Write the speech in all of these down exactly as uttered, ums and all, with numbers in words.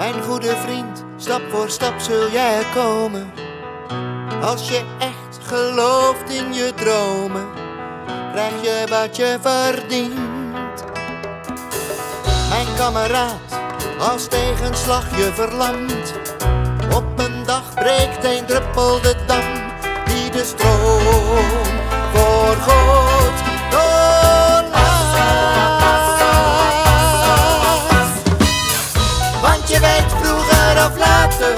Mijn goede vriend, stap voor stap zul jij er komen. Als je echt gelooft in je dromen, krijg je wat je verdient. Mijn kameraad, als tegenslag je verlamt, op een dag breekt een druppel de dam die de stroom voor God doorlaat. Want je weet, vroeger of later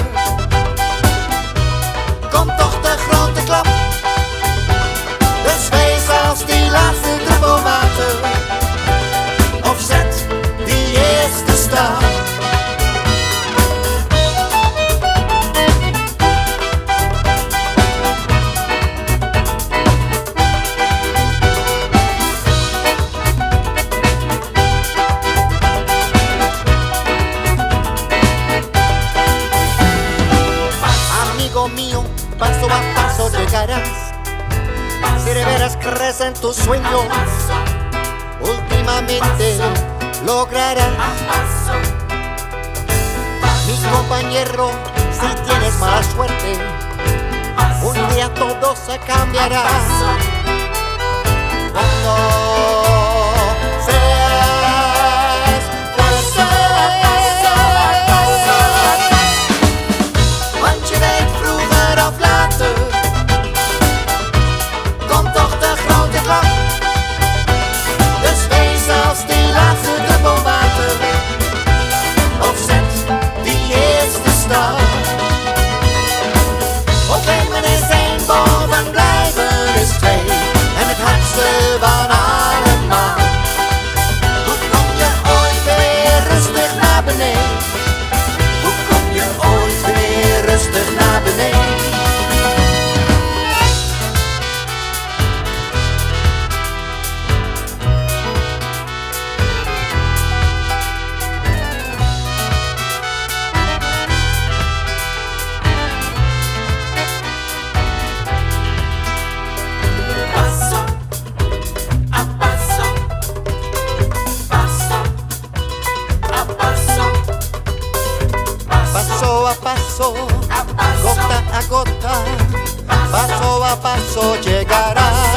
komt toch de grote klap. Dus wees als die laatste druppel water, of zet die eerste stap. Amigo mío, paso a paso llegarás. Si de veras crees en tus sueños, últimamente lograrás. Mi compañero, si tienes mala suerte, un día todo se cambiará. Cuando seas fuerte, want je weet, vroeger of later komt toch de grote klap. Dus wees als die laatste druppel water, of zet die eerste stap. Opnemen is één, boven blijven is twee, en het hardste van allemaal. Hoe kom je ooit weer rustig naar beneden? Hoe kom je ooit weer rustig naar beneden? Paso a paso, gota a gota, paso a paso llegarás.